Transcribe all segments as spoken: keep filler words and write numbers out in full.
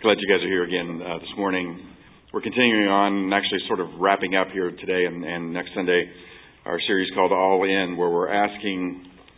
Glad you guys are here again uh, this morning. We're continuing on, actually sort of wrapping up here today and, and next Sunday, our series called All In, where we're asking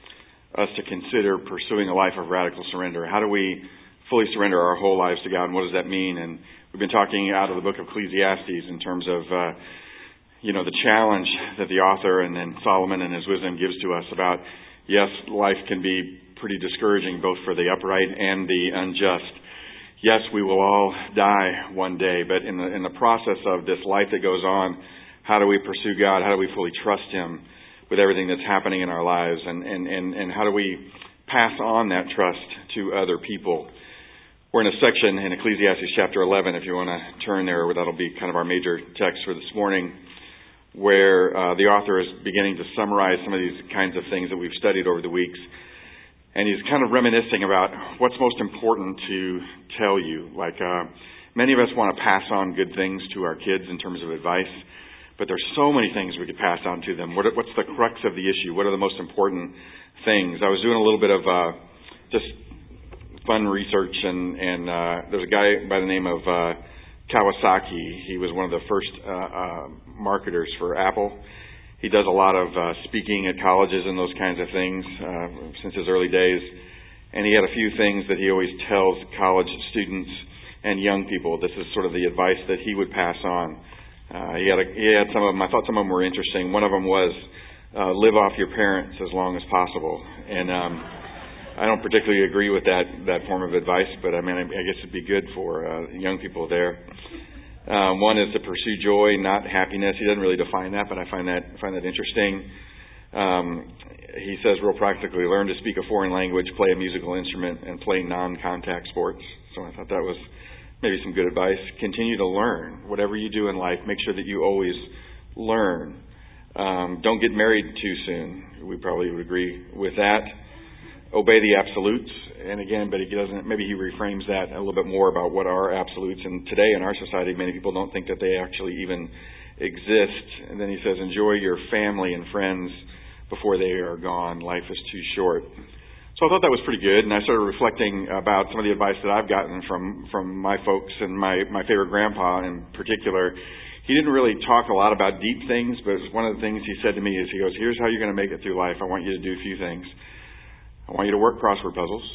us to consider pursuing a life of radical surrender. How do we fully surrender our whole lives to God, and what does that mean? And we've been talking out of the book of Ecclesiastes in terms of, uh, you know, the challenge that the author and then Solomon and his wisdom gives to us about, yes, life can be pretty discouraging both for the upright and the unjust. Yes, we will all die one day, but in the in the process of this life that goes on, how do we pursue God? How do we fully trust Him with everything that's happening in our lives? And, and, and, and how do we pass on that trust to other people? We're in a section in Ecclesiastes chapter eleven, if you want to turn there, that'll be kind of our major text for this morning, where uh, the author is beginning to summarize some of these kinds of things that we've studied over the weeks. And he's kind of reminiscing about what's most important to tell you. Like, uh, many of us want to pass on good things to our kids in terms of advice, but there's so many things we could pass on to them. What, what's the crux of the issue? What are the most important things? I was doing a little bit of uh, just fun research, and, and uh, there's a guy by the name of uh, Kawasaki. He was one of the first uh, uh, marketers for Apple. He does a lot of uh, speaking at colleges and those kinds of things uh, since his early days. And he had a few things that he always tells college students and young people. This is sort of the advice that he would pass on. Uh, he had a, he had some of them. I thought some of them were interesting. One of them was uh, live off your parents as long as possible. And um, I don't particularly agree with that that form of advice, but I mean, I, I guess it'd be good for uh, young people there. Um, one is to pursue joy, not happiness. He doesn't really define that, but I find that find that interesting. Um, he says real practically, learn to speak a foreign language, play a musical instrument, and play non-contact sports. So I thought that was maybe some good advice. Continue to learn. Whatever you do in life, make sure that you always learn. Um, don't get married too soon. We probably would agree with that. Obey the absolutes. And again, but he doesn't, maybe he reframes that a little bit more about what are absolutes. And today in our society, many people don't think that they actually even exist. And then he says, enjoy your family and friends before they are gone. Life is too short. So I thought that was pretty good. And I started reflecting about some of the advice that I've gotten from, from my folks, and my, my favorite grandpa in particular. He didn't really talk a lot about deep things, but one of the things he said to me is, he goes, here's how you're going to make it through life. I want you to do a few things. I want you to work crossword puzzles.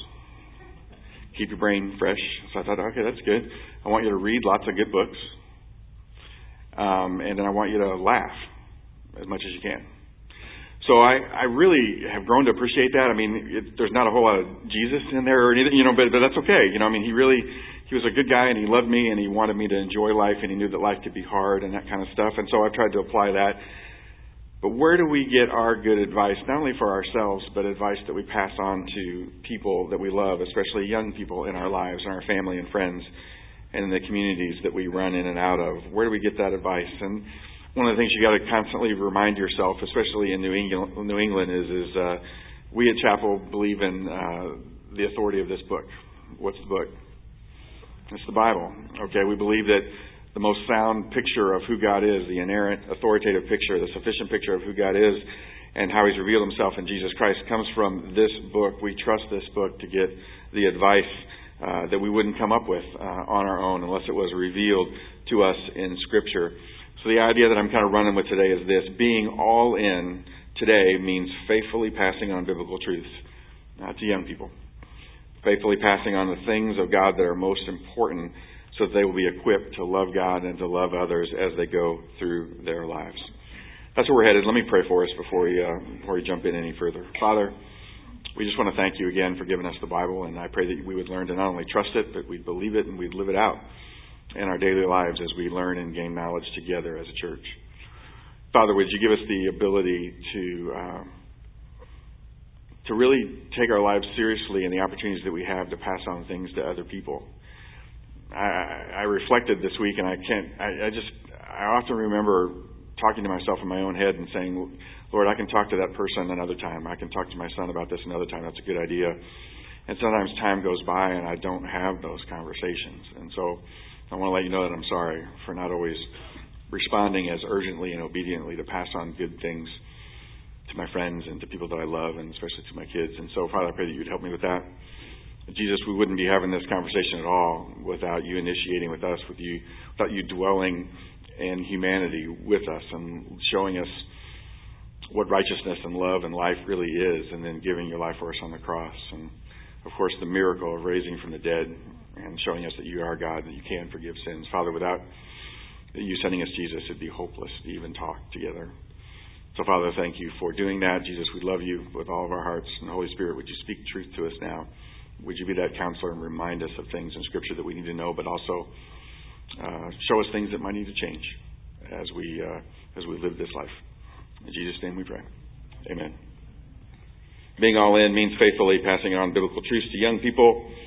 Keep your brain fresh. So I thought, okay, that's good. I want you to read lots of good books. Um, and then I want you to laugh as much as you can. So I, I really have grown to appreciate that. I mean, it, there's not a whole lot of Jesus in there or anything, you know, but, but that's okay. You know, I mean, he really, he was a good guy, and he loved me, and he wanted me to enjoy life, and he knew that life could be hard and that kind of stuff. And so I've tried to apply that. But where do we get our good advice, not only for ourselves, but advice that we pass on to people that we love, especially young people in our lives, and our family and friends, and in the communities that we run in and out of? Where do we get that advice? And one of the things you got to constantly remind yourself, especially in New England, New England is, is uh, we at Chapel believe in uh, the authority of this book. What's the book? It's the Bible. Okay, we believe that the most sound picture of who God is, the inerrant, authoritative picture, the sufficient picture of who God is and how He's revealed Himself in Jesus Christ comes from this book. We trust this book to get the advice uh, that we wouldn't come up with uh, on our own unless it was revealed to us in Scripture. So the idea that I'm kind of running with today is this. Being all in today means faithfully passing on biblical truths uh, to young people. Faithfully passing on the things of God that are most important, so that they will be equipped to love God and to love others as they go through their lives. That's where we're headed. Let me pray for us before we, uh, before we jump in any further. Father, we just want to thank you again for giving us the Bible, and I pray that we would learn to not only trust it, but we'd believe it and we'd live it out in our daily lives as we learn and gain knowledge together as a church. Father, would you give us the ability to uh, to really take our lives seriously and the opportunities that we have to pass on things to other people? I, I reflected this week, and I can't, I, I just, I often remember talking to myself in my own head and saying, Lord, I can talk to that person another time. I can talk to my son about this another time. That's a good idea. And sometimes time goes by and I don't have those conversations. And so I want to let you know that I'm sorry for not always responding as urgently and obediently to pass on good things to my friends and to people that I love, and especially to my kids. And so, Father, I pray that you'd help me with that. Jesus, we wouldn't be having this conversation at all without you initiating with us, with you, without you dwelling in humanity with us and showing us what righteousness and love and life really is, and then giving your life for us on the cross. And, of course, the miracle of raising from the dead and showing us that you are God, that you can forgive sins. Father, without you sending us Jesus, it'd be hopeless to even talk together. So, Father, thank you for doing that. Jesus, we love you with all of our hearts. And Holy Spirit, would you speak truth to us now? Would you be that counselor and remind us of things in Scripture that we need to know, but also uh, show us things that might need to change as we uh, as we live this life. In Jesus' name we pray. Amen. Being all in means faithfully passing on biblical truths to young people.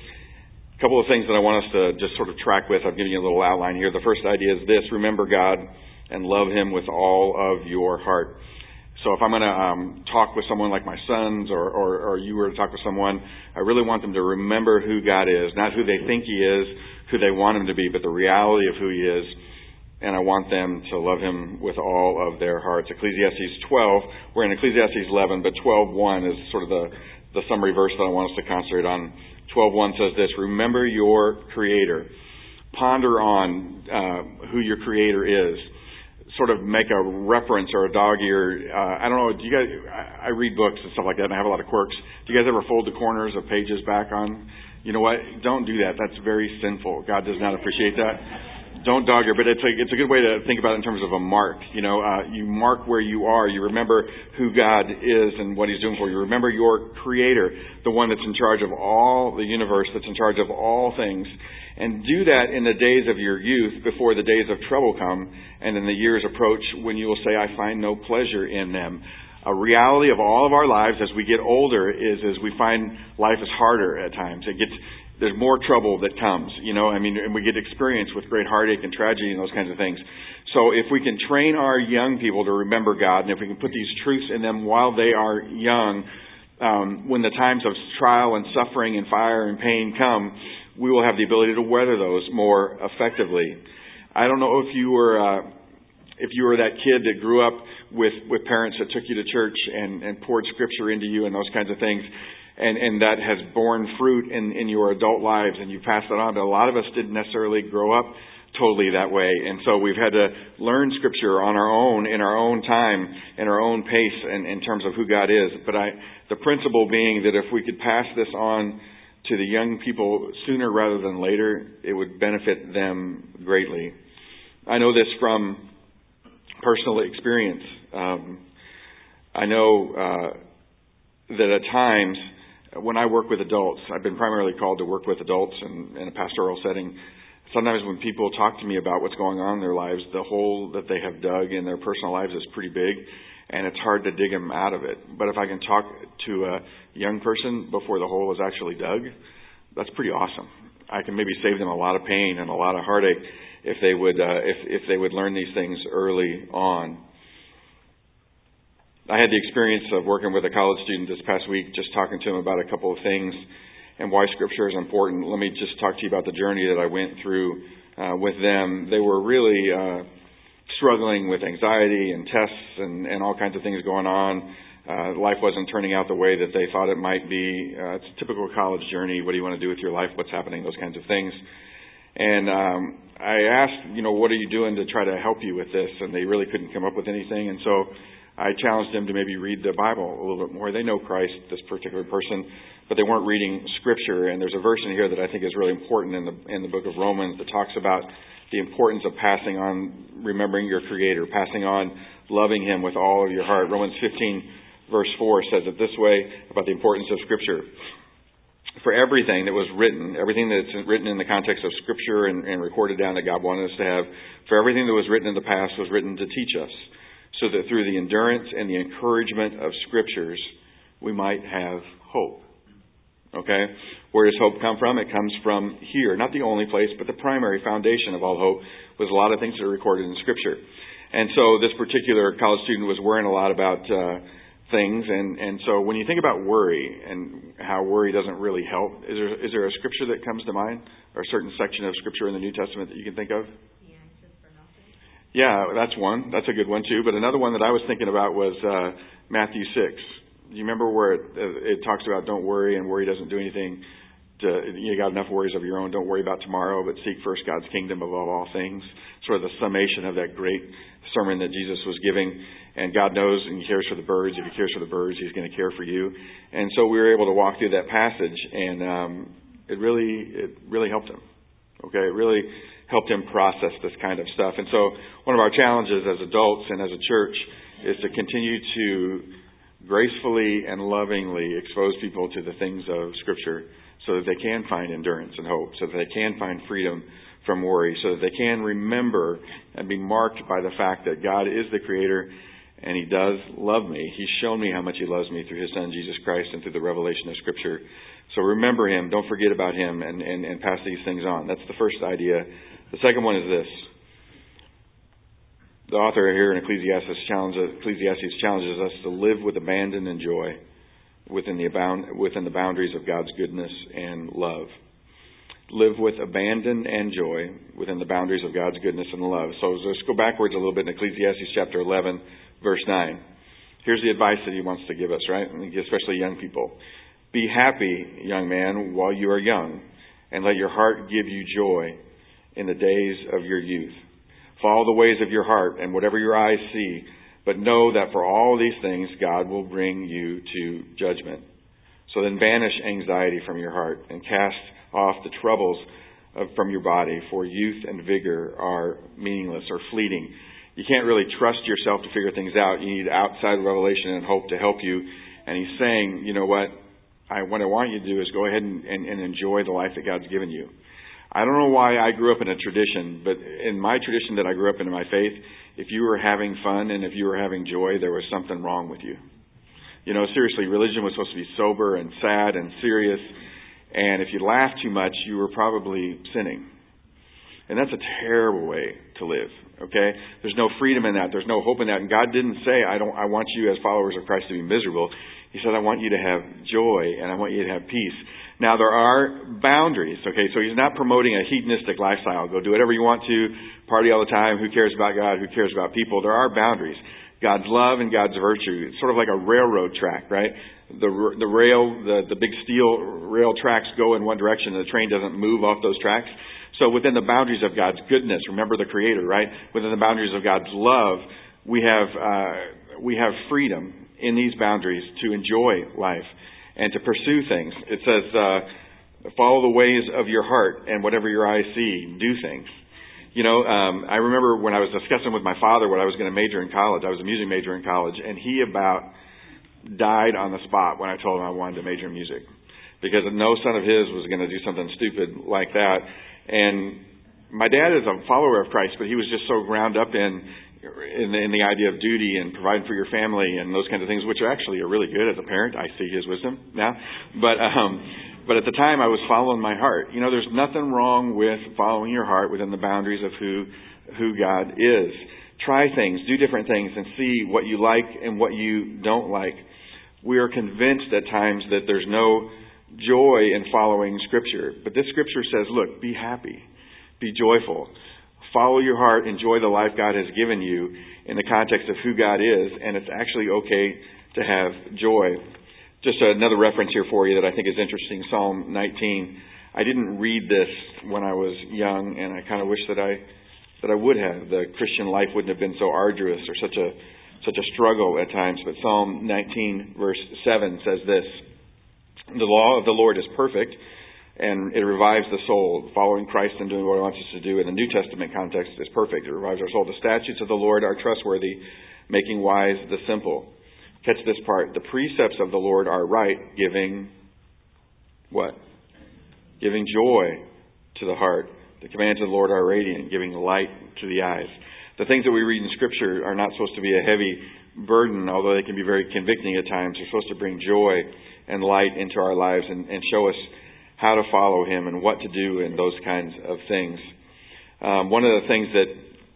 A couple of things that I want us to just sort of track with. I've given you a little outline here. The first idea is this: remember God and love Him with all of your heart. So if I'm going to um, talk with someone like my sons, or, or, or you were to talk with someone, I really want them to remember who God is, not who they think He is, who they want Him to be, but the reality of who He is. And I want them to love Him with all of their hearts. Ecclesiastes twelve, we're in Ecclesiastes eleven, but twelve one is sort of the, the summary verse that I want us to concentrate on. twelve one says this: remember your Creator. Ponder on uh, who your Creator is. Sort of make a reference or a dog-ear. Uh, I don't know, do you guys, I, I read books and stuff like that, and I have a lot of quirks. Do you guys ever fold the corners of pages back on? You know what? Don't do that. That's very sinful. God does not appreciate that. Don't dog ear, but it's a, it's a good way to think about it in terms of a mark. You know, uh, you mark where you are. You remember who God is and what He's doing for you. Remember your Creator, the one that's in charge of all the universe, that's in charge of all things. And do that in the days of your youth before the days of trouble come and in the years approach when you will say, I find no pleasure in them. A reality of all of our lives as we get older is, is we find life is harder at times. It gets, there's more trouble that comes, you know, I mean, and we get experience with great heartache and tragedy and those kinds of things. So if we can train our young people to remember God, and if we can put these truths in them while they are young, um, when the times of trial and suffering and fire and pain come, we will have the ability to weather those more effectively. I don't know if you were uh, if you were that kid that grew up with, with parents that took you to church and, and poured Scripture into you and those kinds of things, and, and that has borne fruit in, in your adult lives, and you passed that on. But a lot of us didn't necessarily grow up totally that way, and so we've had to learn Scripture on our own, in our own time, in our own pace, in, in terms of who God is. But I, the principle being that if we could pass this on to the young people sooner rather than later, it would benefit them greatly. I know this from personal experience. Um, I know uh, that at times when I work with adults, I've been primarily called to work with adults in, in a pastoral setting. Sometimes when people talk to me about what's going on in their lives, the hole that they have dug in their personal lives is pretty big, and it's hard to dig them out of it. But if I can talk to a young person before the hole is actually dug, that's pretty awesome. I can maybe save them a lot of pain and a lot of heartache if they would uh, if if they would learn these things early on. I had the experience of working with a college student this past week, just talking to him about a couple of things and why Scripture is important. Let me just talk to you about the journey that I went through uh, with them. They were really uh, struggling with anxiety and tests and, and all kinds of things going on. Uh, life wasn't turning out the way that they thought it might be. Uh, it's a typical college journey. What do you want to do with your life? What's happening? Those kinds of things. And um, I asked, you know, what are you doing to try to help you with this? And they really couldn't come up with anything. And so I challenged them to maybe read the Bible a little bit more. They know Christ, this particular person, but they weren't reading Scripture. And there's a verse in here that I think is really important in the in the book of Romans that talks about the importance of passing on, remembering your Creator, passing on, loving Him with all of your heart. Romans fifteen, verse four says it this way about the importance of Scripture. For everything that was written, everything that's written in the context of Scripture and, and recorded down that God wanted us to have, for everything that was written in the past was written to teach us, so that through the endurance and the encouragement of Scriptures, we might have hope. Okay? Where does hope come from? It comes from here. Not the only place, but the primary foundation of all hope was a lot of things that are recorded in Scripture. And so this particular college student was worrying a lot about uh, things. And, and so when you think about worry and how worry doesn't really help, is there, is there a Scripture that comes to mind? Or a certain section of Scripture in the New Testament that you can think of? Yeah, that's one. That's a good one too. But another one that I was thinking about was uh, Matthew six. Do you remember where it, it talks about don't worry and worry doesn't do anything? to, you got enough worries of your own. Don't worry about tomorrow, but seek first God's kingdom above all things. Sort of the summation of that great sermon that Jesus was giving. And God knows and He cares for the birds. If He cares for the birds, He's going to care for you. And so we were able to walk through that passage, and um, it really, it really helped him. Okay, it really helped him process this kind of stuff. And so one of our challenges as adults and as a church is to continue to gracefully and lovingly expose people to the things of Scripture so that they can find endurance and hope, so that they can find freedom from worry, so that they can remember and be marked by the fact that God is the Creator and He does love me. He's shown me how much He loves me through His Son, Jesus Christ, and through the revelation of Scripture. So remember Him. Don't forget about Him, and, and, and pass these things on. That's the first idea. The second one is this. The author here in Ecclesiastes challenges, Ecclesiastes challenges us to live with abandon and joy within the, abound, within the boundaries of God's goodness and love. Live with abandon and joy within the boundaries of God's goodness and love. So let's go backwards a little bit in Ecclesiastes chapter eleven, verse nine. Here's the advice that he wants to give us, right? Especially young people. Be happy, young man, while you are young, and let your heart give you joy in the days of your youth. Follow the ways of your heart and whatever your eyes see, but know that for all these things God will bring you to judgment. So then banish anxiety from your heart and cast off the troubles of, from your body, for youth and vigor are meaningless or fleeting. You can't really trust yourself to figure things out. You need outside revelation and hope to help you. And he's saying, you know what? I, what I want you to do is go ahead and, and, and enjoy the life that God's given you. I don't know why I grew up in a tradition, but in my tradition that I grew up in, in my faith, if you were having fun and if you were having joy, there was something wrong with you. You know, seriously, religion was supposed to be sober and sad and serious. And if you laughed too much, you were probably sinning. And that's a terrible way to live, okay? There's no freedom in that. There's no hope in that. And God didn't say, I don't. I want you as followers of Christ to be miserable. He said, I want you to have joy and I want you to have peace. Now, there are boundaries, okay? So he's not promoting a hedonistic lifestyle. Go do whatever you want to, party all the time. Who cares about God? Who cares about people? There are boundaries. God's love and God's virtue. It's sort of like a railroad track, right? The the rail, the, the big steel rail tracks go in one direction and the train doesn't move off those tracks. So within the boundaries of God's goodness, remember the Creator, right? Within the boundaries of God's love, we have uh, we have freedom in these boundaries to enjoy life and to pursue things. It says, uh, follow the ways of your heart and whatever your eyes see, do things. You know, um, I remember when I was discussing with my father what I was going to major in college. I was a music major in college, and he about died on the spot when I told him I wanted to major in music, because no son of his was going to do something stupid like that. And my dad is a follower of Christ, but he was just so ground up in in the, in the idea of duty and providing for your family and those kinds of things, which actually are really good as a parent. I see his wisdom now. But um, but at the time, I was following my heart. You know, there's nothing wrong with following your heart within the boundaries of who who God is. Try things, do different things, and see what you like and what you don't like. We are convinced at times that there's no joy in following Scripture. But this Scripture says, look, be happy, be joyful. Follow your heart, enjoy the life God has given you in the context of who God is, and it's actually okay to have joy. Just another reference here for you that I think is interesting, Psalm nineteen. I didn't read this when I was young, and I kind of wish that I that I would have. The Christian life wouldn't have been so arduous or such a such a struggle at times. But Psalm nineteen, verse seven says this: the law of the Lord is perfect, and it revives the soul. Following Christ and doing what He wants us to do in the New Testament context is perfect. It revives our soul. The statutes of the Lord are trustworthy, making wise the simple. Catch this part. The precepts of the Lord are right, giving what? Giving joy to the heart. The commands of the Lord are radiant, giving light to the eyes. The things that we read in Scripture are not supposed to be a heavy burden, although they can be very convicting at times. They're supposed to bring joy and light into our lives and, and show us how to follow Him and what to do and those kinds of things. Um, one of the things that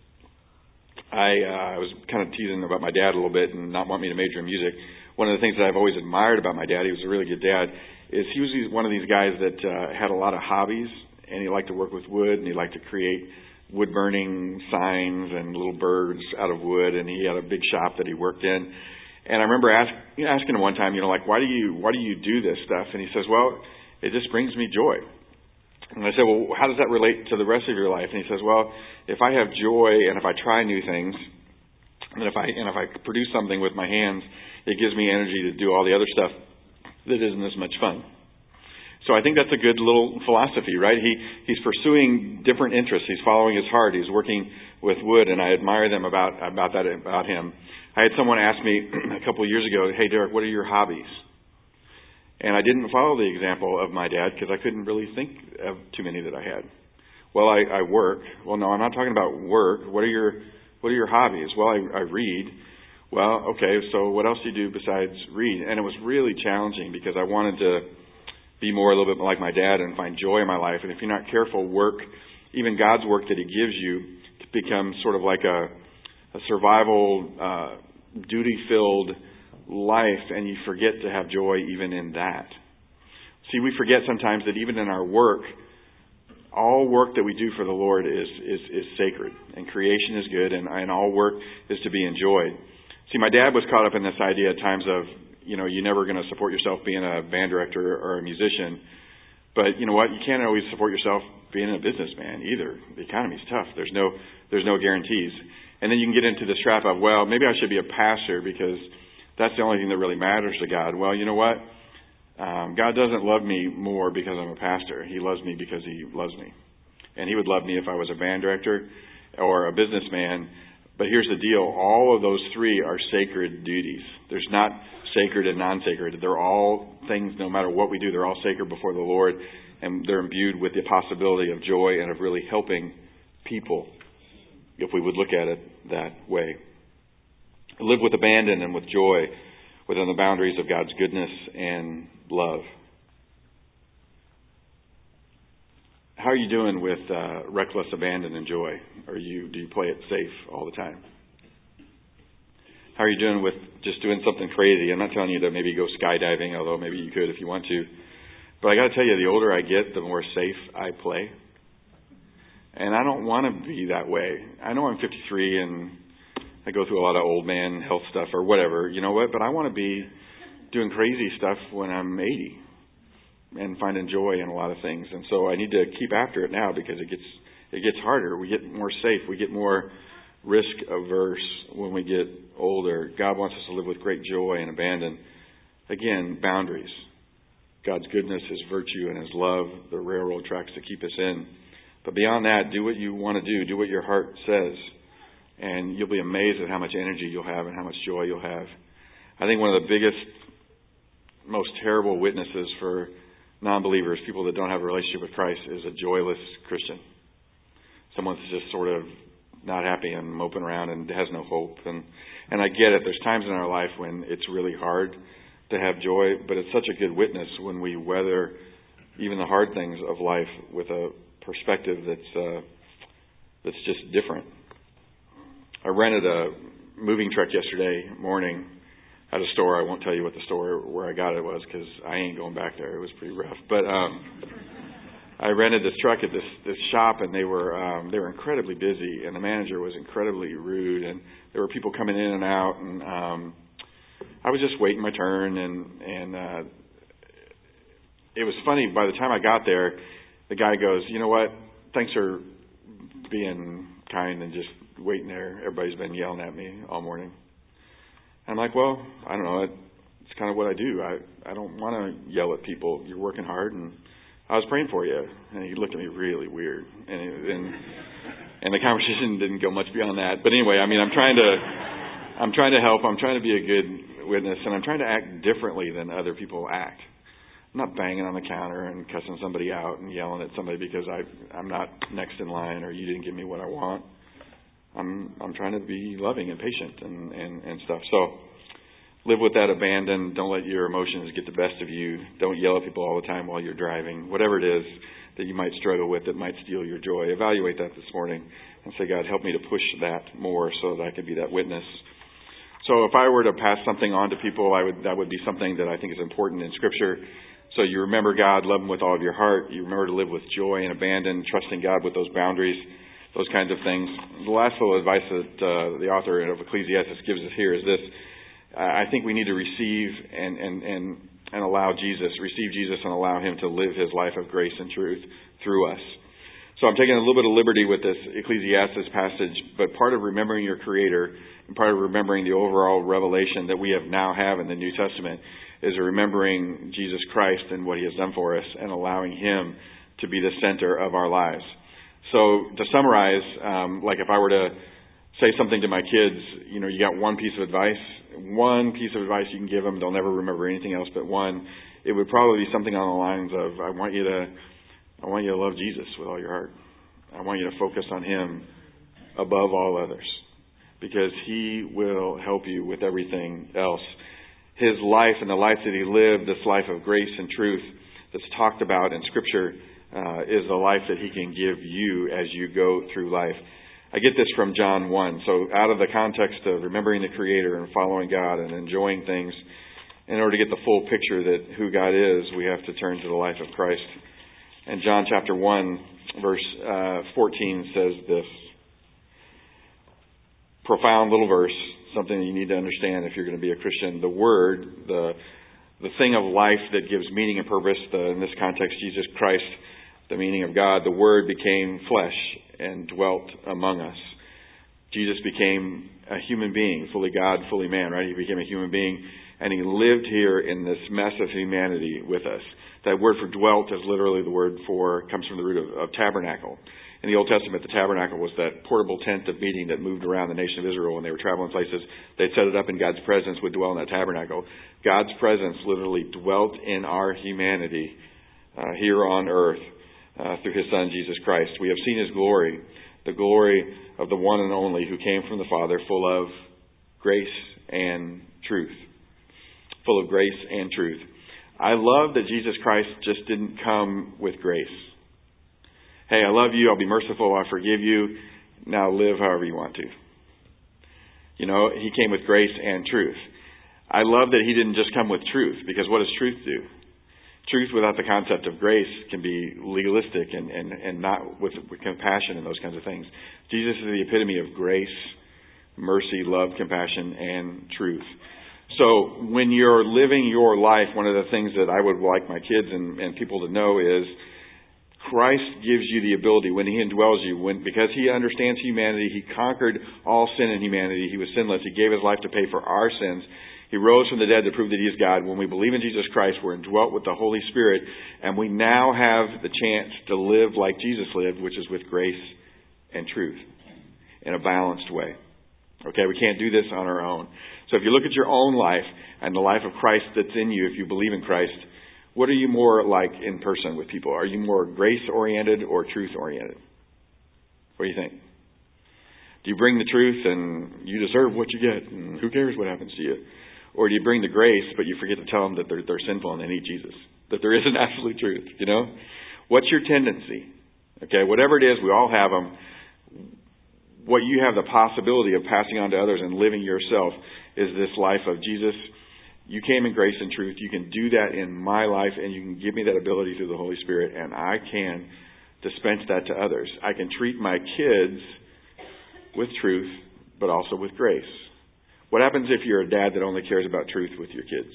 I, uh, I was kind of teasing about my dad a little bit and not want me to major in music. One of the things that I've always admired about my dad, he was a really good dad, is he was one of these guys that uh, had a lot of hobbies, and he liked to work with wood, and he liked to create wood-burning signs and little birds out of wood, and he had a big shop that he worked in. And I remember ask, you know, asking him one time, you know, like, why do you why do you do this stuff? And he says, well, it just brings me joy. And I said, well, how does that relate to the rest of your life? And he says, well, if I have joy and if I try new things, and if I and if I produce something with my hands, it gives me energy to do all the other stuff that isn't as much fun. So I think that's a good little philosophy, right? He he's pursuing different interests. He's following his heart. He's working with wood, and I admire them about about that about him. I had someone ask me a couple of years ago, hey, Derek, what are your hobbies? And I didn't follow the example of my dad because I couldn't really think of too many that I had. Well, I, I work. Well, no, I'm not talking about work. What are your What are your hobbies? Well, I, I read. Well, okay, so what else do you do besides read? And it was really challenging because I wanted to be more a little bit like my dad and find joy in my life. And if you're not careful, work, even God's work that He gives you, becomes sort of like a, a survival, uh, duty-filled life, and you forget to have joy even in that. See, we forget sometimes that even in our work, all work that we do for the Lord is is, is sacred, and creation is good, and, and all work is to be enjoyed. See, my dad was caught up in this idea at times of, you know, you're never going to support yourself being a band director or a musician. But you know what? You can't always support yourself being a businessman either. The economy's tough. There's no there's no guarantees. And then you can get into this trap of, well, maybe I should be a pastor because that's the only thing that really matters to God. Well, you know what? Um, God doesn't love me more because I'm a pastor. He loves me because He loves me. And He would love me if I was a band director or a businessman. But here's the deal. All of those three are sacred duties. There's not sacred and non-sacred. They're all things, no matter what we do, they're all sacred before the Lord. And they're imbued with the possibility of joy and of really helping people, if we would look at it that way. Live with abandon and with joy within the boundaries of God's goodness and love. How are you doing with uh, reckless abandon and joy? Or you do you play it safe all the time? How are you doing with just doing something crazy? I'm not telling you to maybe go skydiving, although maybe you could if you want to. But I got to tell you, the older I get, the more safe I play. And I don't want to be that way. I know I'm fifty-three and I go through a lot of old man health stuff or whatever, you know what? But I want to be doing crazy stuff when I'm eighty and finding joy in a lot of things. And so I need to keep after it now because it gets it gets harder. We get more safe. We get more risk averse when we get older. God wants us to live with great joy and abandon. Again, boundaries. God's goodness, His virtue, and His love, the railroad tracks to keep us in. But beyond that, do what you want to do. Do what your heart says. And you'll be amazed at how much energy you'll have and how much joy you'll have. I think one of the biggest, most terrible witnesses for non-believers, people that don't have a relationship with Christ, is a joyless Christian. Someone that's just sort of not happy and moping around and has no hope. And, and I get it. There's times in our life when it's really hard to have joy, but it's such a good witness when we weather even the hard things of life with a perspective that's uh, that's just different. I rented a moving truck yesterday morning at a store. I won't tell you what the store where I got it was because I ain't going back there. It was pretty rough. But um, I rented this truck at this this shop, and they were um, they were incredibly busy, and the manager was incredibly rude, and there were people coming in and out, and um, I was just waiting my turn, and and uh, it was funny. By the time I got there, the guy goes, "You know what? Thanks for being kind and just waiting there. Everybody's been yelling at me all morning." And I'm like, "Well, I don't know. It's kind of what I do. I I don't want to yell at people. You're working hard, and I was praying for you." And he looked at me really weird, and and and the conversation didn't go much beyond that. But anyway, I mean, I'm trying to I'm trying to help. I'm trying to be a good witness, and I'm trying to act differently than other people act. I'm not banging on the counter and cussing somebody out and yelling at somebody because I I'm not next in line or you didn't give me what I want. I'm I'm trying to be loving and patient and, and, and stuff. So live with that abandon. Don't let your emotions get the best of you. Don't yell at people all the time while you're driving. Whatever it is that you might struggle with that might steal your joy, evaluate that this morning and say, "God, help me to push that more so that I can be that witness." So if I were to pass something on to people, I would that would be something that I think is important in Scripture. So you remember God, love Him with all of your heart. You remember to live with joy and abandon, trusting God with those boundaries, those kinds of things. The last little advice that uh, the author of Ecclesiastes gives us here is this. I think we need to receive and, and, and and allow Jesus, receive Jesus and allow Him to live His life of grace and truth through us. So I'm taking a little bit of liberty with this Ecclesiastes passage, but part of remembering your Creator and part of remembering the overall revelation that we have now have in the New Testament is remembering Jesus Christ and what He has done for us and allowing Him to be the center of our lives. So to summarize, um, like if I were to say something to my kids, you know, you got one piece of advice, one piece of advice you can give them, they'll never remember anything else but one. It would probably be something on the lines of, I want you to, I want you to love Jesus with all your heart. I want you to focus on Him above all others, because He will help you with everything else. His life and the life that He lived, this life of grace and truth that's talked about in Scripture, uh, is the life that He can give you as you go through life. I get this from John one. So out of the context of remembering the Creator and following God and enjoying things, in order to get the full picture that who God is, we have to turn to the life of Christ. And John chapter one, verse uh, fourteen says this. Profound little verse, something that you need to understand if you're going to be a Christian. The Word, the the thing of life that gives meaning and purpose, the, in this context, Jesus Christ, the meaning of God, the Word became flesh and dwelt among us. Jesus became a human being, fully God, fully man, right? He became a human being, and He lived here in this mess of humanity with us. That word for dwelt is literally the word for, comes from the root of, of tabernacle. In the Old Testament, the tabernacle was that portable tent of meeting that moved around the nation of Israel when they were traveling places. They'd set it up and God's presence would dwell in that tabernacle. God's presence literally dwelt in our humanity uh, here on earth uh, through His Son, Jesus Christ. We have seen His glory, the glory of the one and only who came from the Father, full of grace and truth. Full of grace and truth. I love that Jesus Christ just didn't come with grace. Hey, I love you. I'll be merciful. I'll forgive you. Now live however you want to. You know, He came with grace and truth. I love that He didn't just come with truth, because what does truth do? Truth without the concept of grace can be legalistic and, and, and not with, with compassion and those kinds of things. Jesus is the epitome of grace, mercy, love, compassion, and truth. So when you're living your life, one of the things that I would like my kids and, and people to know is Christ gives you the ability, when He indwells you, when because He understands humanity, He conquered all sin in humanity. He was sinless. He gave His life to pay for our sins. He rose from the dead to prove that He is God. When we believe in Jesus Christ, we're indwelt with the Holy Spirit, and we now have the chance to live like Jesus lived, which is with grace and truth in a balanced way. Okay, we can't do this on our own. So if you look at your own life and the life of Christ that's in you, if you believe in Christ, what are you more like in person with people? Are you more grace-oriented or truth-oriented? What do you think? Do you bring the truth and you deserve what you get and who cares what happens to you? Or do you bring the grace but you forget to tell them that they're, they're sinful and they need Jesus? That there is an absolute truth, you know? What's your tendency? Okay, whatever it is, we all have them. What you have the possibility of passing on to others and living yourself is this life of Jesus. You came in grace and truth. You can do that in my life, and you can give me that ability through the Holy Spirit, and I can dispense that to others. I can treat my kids with truth, but also with grace. What happens if you're a dad that only cares about truth with your kids?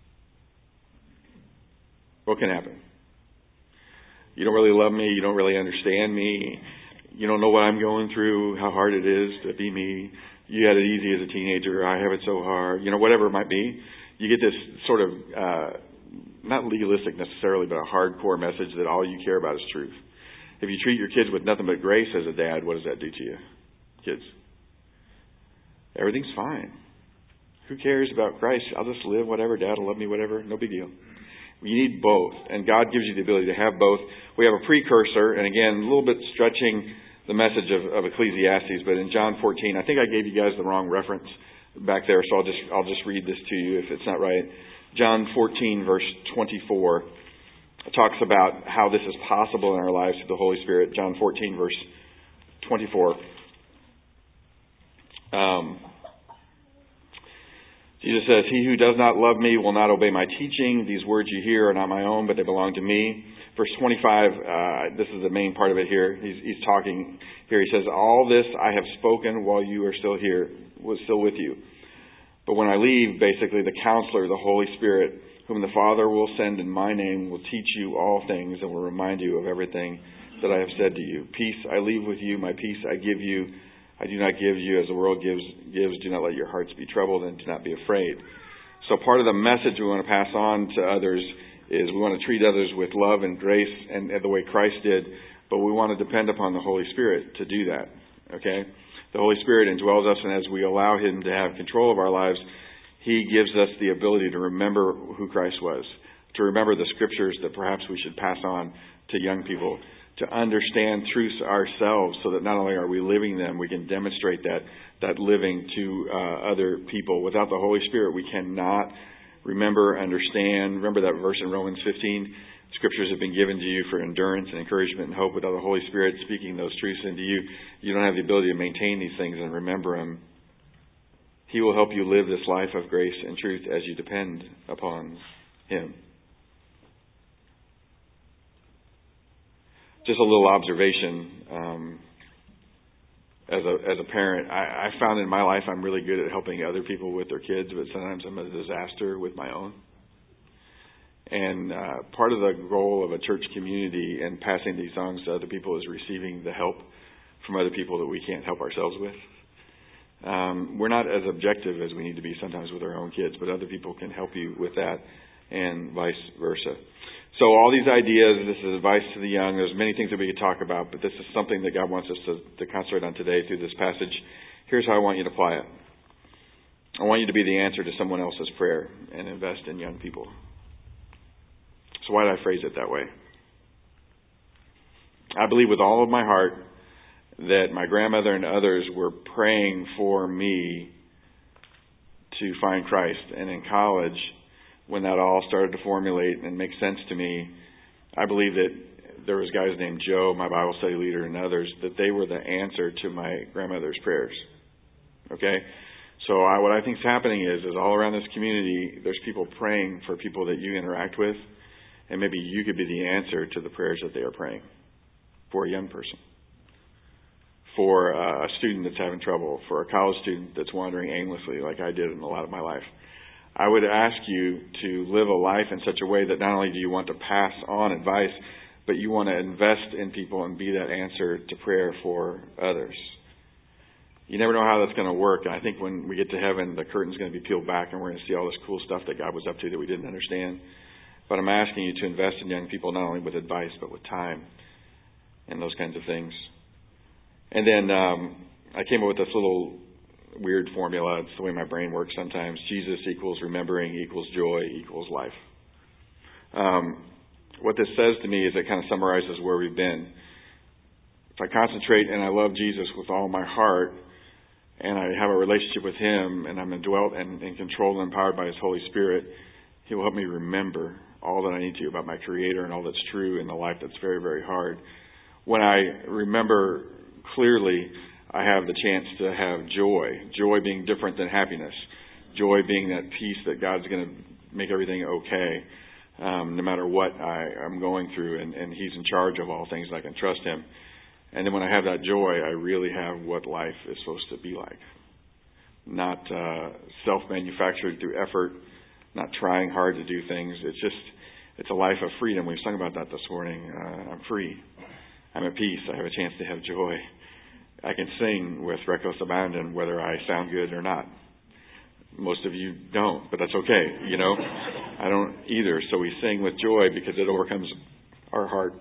What can happen? You don't really love me. You don't really understand me. You don't know what I'm going through, how hard it is to be me. You had it easy as a teenager. I have it so hard. You know, whatever it might be. You get this sort of, uh, not legalistic necessarily, but a hardcore message that all you care about is truth. If you treat your kids with nothing but grace as a dad, what does that do to you? Kids. Everything's fine. Who cares about Christ? I'll just live whatever. Dad will love me, whatever. No big deal. You need both. And God gives you the ability to have both. We have a precursor, and again, a little bit stretching the message of, of Ecclesiastes, but in John fourteen, I think I gave you guys the wrong reference back there, so I'll just I'll just read this to you if it's not right. John fourteen, verse twenty-four, talks about how this is possible in our lives through the Holy Spirit. John fourteen, verse twenty-four. Um, Jesus says, "He who does not love me will not obey my teaching. These words you hear are not my own, but they belong to me." Verse twenty-five, uh, this is the main part of it here. He's, he's talking here. He says, "All this I have spoken while you are still here, was still with you. But when I leave, basically, the Counselor, the Holy Spirit, whom the Father will send in my name, will teach you all things and will remind you of everything that I have said to you. Peace I leave with you, my peace I give you. I do not give you as the world gives. gives. Do not let your hearts be troubled and do not be afraid. So part of the message we want to pass on to others is we want to treat others with love and grace and, and the way Christ did, but we want to depend upon the Holy Spirit to do that. Okay? The Holy Spirit indwells us, and as we allow Him to have control of our lives, He gives us the ability to remember who Christ was, to remember the Scriptures that perhaps we should pass on to young people, to understand truths ourselves so that not only are we living them, we can demonstrate that that living to uh, other people. Without the Holy Spirit, we cannot remember, understand. Remember that verse in Romans fifteen? Scriptures have been given to you for endurance and encouragement and hope. Without the Holy Spirit speaking those truths into you, you don't have the ability to maintain these things and remember them. He will help you live this life of grace and truth as you depend upon Him. Just a little observation. Um, as a as a parent, I, I found in my life I'm really good at helping other people with their kids, but sometimes I'm a disaster with my own. And uh, part of the role of a church community and passing these songs to other people is receiving the help from other people that we can't help ourselves with. Um, we're not as objective as we need to be sometimes with our own kids, but other people can help you with that, and vice versa. So all these ideas, this is advice to the young. There's many things that we could talk about, but this is something that God wants us to, to concentrate on today through this passage. Here's how I want you to apply it. I want you to be the answer to someone else's prayer and invest in young people. So why did I phrase it that way? I believe with all of my heart that my grandmother and others were praying for me to find Christ. And in college, when that all started to formulate and make sense to me, I believe that there was guys named Joe, my Bible study leader, and others, that they were the answer to my grandmother's prayers. Okay? So I, what I think is happening is, is all around this community, there's people praying for people that you interact with, and maybe you could be the answer to the prayers that they are praying for a young person, for a student that's having trouble, for a college student that's wandering aimlessly like I did in a lot of my life. I would ask you to live a life in such a way that not only do you want to pass on advice, but you want to invest in people and be that answer to prayer for others. You never know how that's going to work. And I think when we get to heaven, the curtain's going to be peeled back and we're going to see all this cool stuff that God was up to that we didn't understand. But I'm asking you to invest in young people not only with advice, but with time and those kinds of things. And then um, I came up with this little weird formula. It's the way my brain works sometimes. Jesus equals remembering equals joy equals life. Um, what this says to me is it kind of summarizes where we've been. If I concentrate and I love Jesus with all my heart, and I have a relationship with Him, and I'm indwelt and, and controlled and empowered by His Holy Spirit, He will help me remember all that I need to about my Creator and all that's true in the life that's very, very hard. When I remember clearly, I have the chance to have joy. Joy being different than happiness. Joy being that peace that God's going to make everything okay, um, no matter what I, I'm going through, and, and He's in charge of all things, and I can trust Him. And then when I have that joy, I really have what life is supposed to be like. Not uh, self-manufactured through effort, not trying hard to do things. It's just, it's a life of freedom. We've sung about that this morning. Uh, I'm free. I'm at peace. I have a chance to have joy. I can sing with reckless abandon whether I sound good or not. Most of you don't, but that's okay. You know, I don't either. So we sing with joy because it overcomes our heart.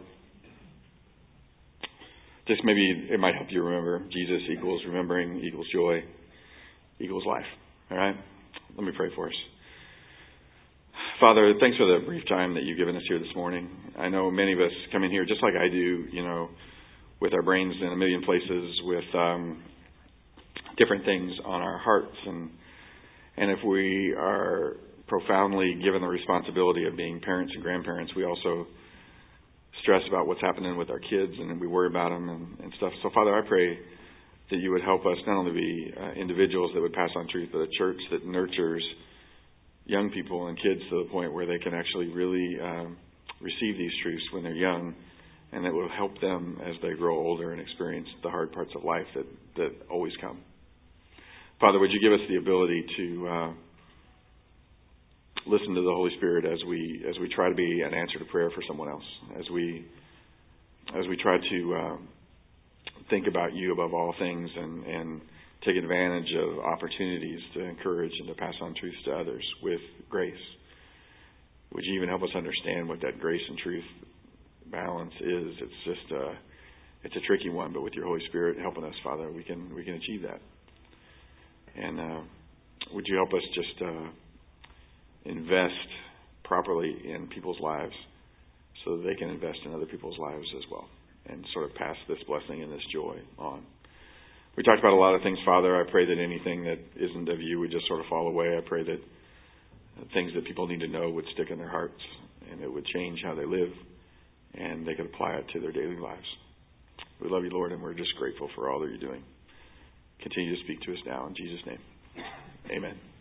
Just maybe it might help you remember. Jesus equals remembering equals joy equals life. All right? Let me pray for us. Father, thanks for the brief time that you've given us here this morning. I know many of us come in here just like I do, you know, with our brains in a million places, with um, different things on our hearts. And and if we are profoundly given the responsibility of being parents and grandparents, we also stress about what's happening with our kids, and we worry about them and, and stuff. So, Father, I pray that you would help us not only be uh, individuals that would pass on truth, but a church that nurtures young people and kids to the point where they can actually really um, receive these truths when they're young, and that will help them as they grow older and experience the hard parts of life that, that always come. Father, would you give us the ability to uh, listen to the Holy Spirit as we as we try to be an answer to prayer for someone else, as we as we try to uh, think about you above all things and, and take advantage of opportunities to encourage and to pass on truth to others with grace. Would you even help us understand what that grace and truth balance is? It's just a, it's a tricky one, but with your Holy Spirit helping us, Father, we can we can achieve that. And uh, would you help us just uh, invest properly in people's lives so that they can invest in other people's lives as well and sort of pass this blessing and this joy on. We talked about a lot of things, Father. I pray that anything that isn't of you would just sort of fall away. I pray that things that people need to know would stick in their hearts and it would change how they live and they could apply it to their daily lives. We love you, Lord, and we're just grateful for all that you're doing. Continue to speak to us now in Jesus' name. Amen.